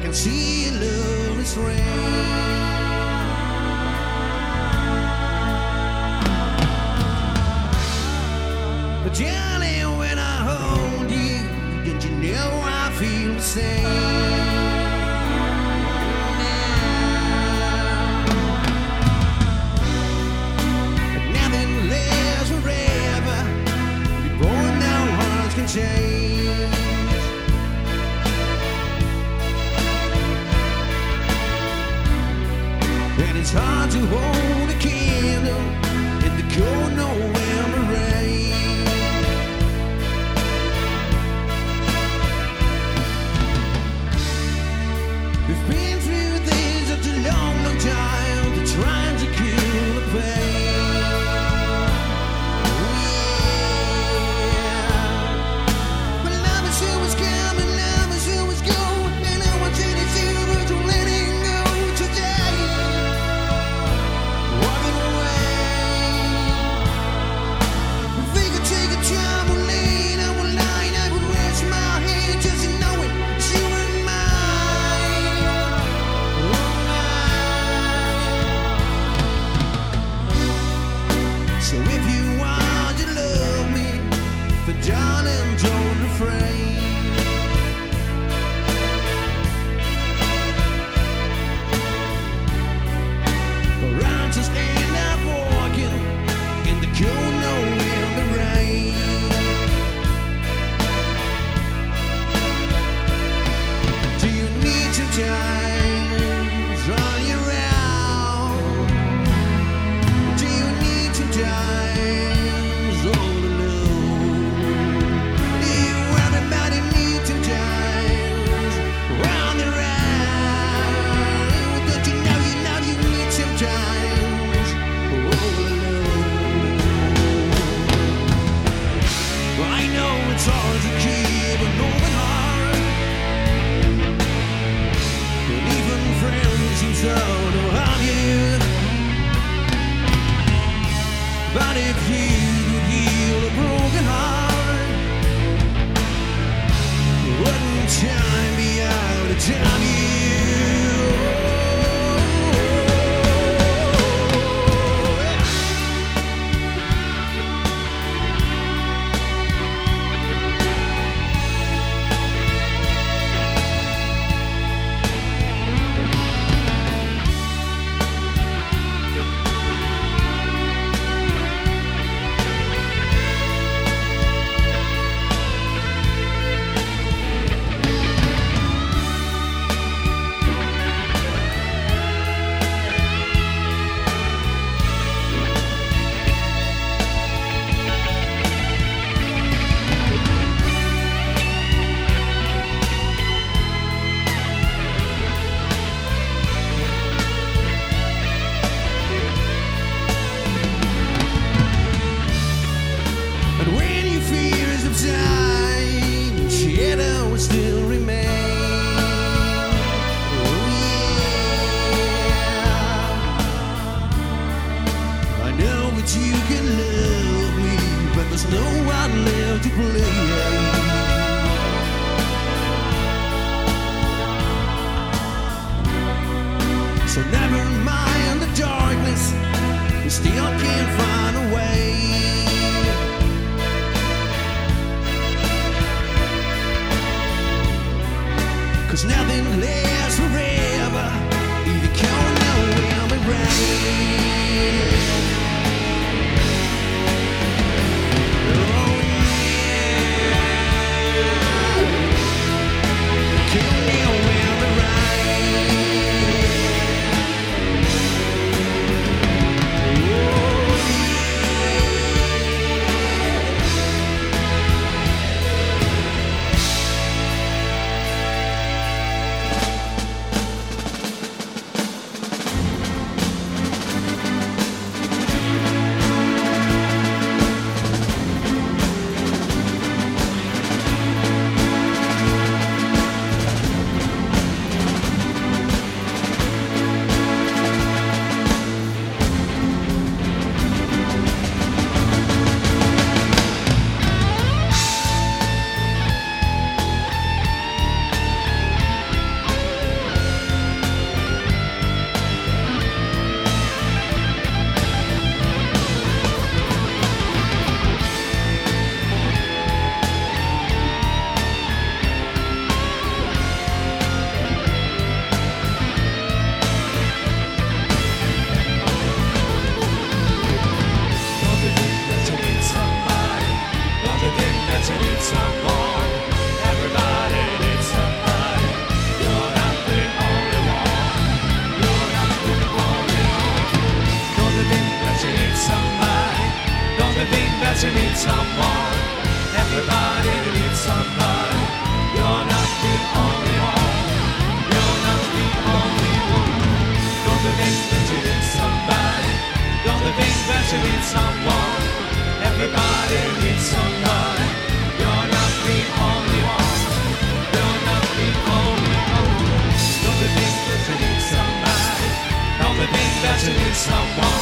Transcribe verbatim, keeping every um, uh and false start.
can see your love is rain. But darling, when I hold you, don't you know I feel the same? But nothing lasts forever. You're born now, hearts can change. And it's hard to hold a candle in the cold November rain. We've been through this such a long, long time to trying to kill the pain. Yeah. But love is always coming, love is always going, and I want you to see the words of letting go today. Walking away. If we could take a trampoline, I would lie, I would rest my head just to know it, you and mine. So if you want to love me, then darling, don't refrain. Or I'll just end up walking in the cold November rain. Do you need some time on your own? Do you need some time all alone? Everybody needs some time on their own. Don't you know you know you need some time all alone? I know it's hard to keep an open heart, but even friends who don't know how you. But if you could heal a broken heart, wouldn't time be out of time you? But when your fears subside, shadow will still remain. Oh yeah, I know that you can love me, but there's no one left to play. So never mind the darkness, we still can't find a way. Cause nothing lasts forever, either cold November rain. Oh yeah, cold November rain. someone.